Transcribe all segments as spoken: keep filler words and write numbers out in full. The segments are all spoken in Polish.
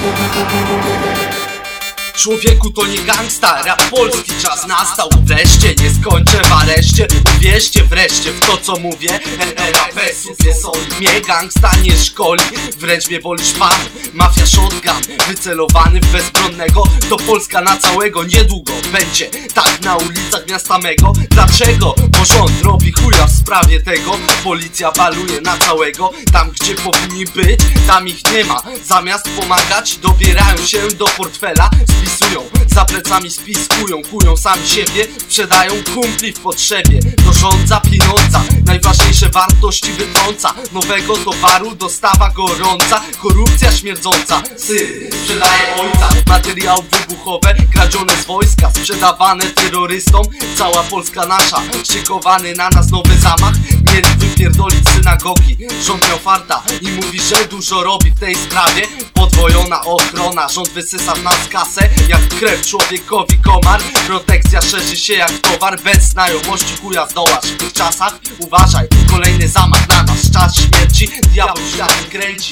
Człowieku, to nie gangsta, rap polski, czas nastał. Wreszcie, nie skończę w areszcie. Uwierzcie wreszcie w to, co mówię. R P S-ów nie soli, mnie gangsta nie szkoli. Wręcz mnie boli szpan, mafia shotgun wycelowany w bezbronnego. To Polska na całego, niedługo będzie tak na ulicach miasta mego. Dlaczego? Bo rząd robi chuja w sprawie tego. Policja baluje na całego. Tam gdzie powinni być, tam ich nie ma. Zamiast pomagać, dobierają się do portfela. Spisują, za plecami spiskują, kują sami siebie, sprzedają kumpli w potrzebie. To rządza pieniądza, najważniejsze wartości wytrąca. Nowego towaru, dostawa gorąca, korupcja śmierdząca. Syn sprzedaje ojca, materiały wybuchowe kradzione z wojska, sprzedawane terrorystom. Cała Polska nasza, szykowany na nas nowy zamach. Mieli wypierdolić synagogi. Rząd miał farta i mówi, że dużo robi w tej sprawie. Podwojona ochrona, rząd wysysa w nas kasę jak krew człowiekowi komar. Protekcja szerzy się jak towar, bez znajomości chuja zdołasz. W tych czasach uważaj, kolejny zamach na nas. Czas śmierci, diabeł światem kręci.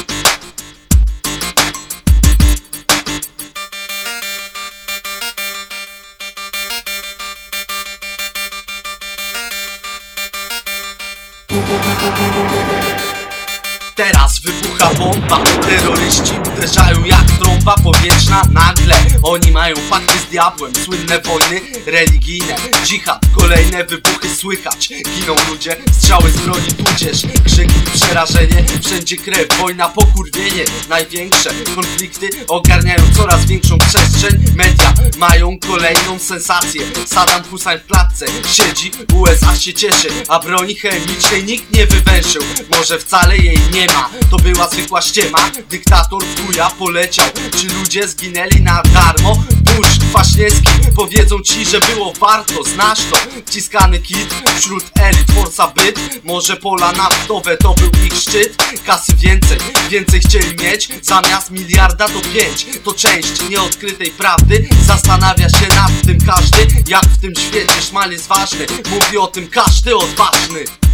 Teraz wybucha bomba, terroryści uderzają jak trąba powietrzna nagle. Oni mają pakty z diabłem, słynne wojny religijne, dżihad, kolejne wybuchy słychać. Giną ludzie, strzały z broni tudzież krzyki, przerażenie, wszędzie krew, wojna, pokurwienie. Największe konflikty ogarniają coraz większą przestrzeń. Media mają kolejną sensację. Saddam Hussein w klatce siedzi, U S A się cieszy, a broni chemicznej nikt nie wywęszył. Może wcale jej nie ma, to była zwykła ściema. Dyktator w chuja poleciał, czy ludzie zginęli na darmo? Bush, Kwaśniewski powiedzą ci, że było warto. Znasz to, wciskany kit wśród elit, forsa byt. Może pola naftowe to był ich szczyt. Kasy więcej, więcej chcieli mieć, zamiast miliarda to pięć. To część nieodkrytej prawdy, zastanawia się nad tym każdy. Jak w tym świecie szmal jest ważny, mówi o tym każdy odważny.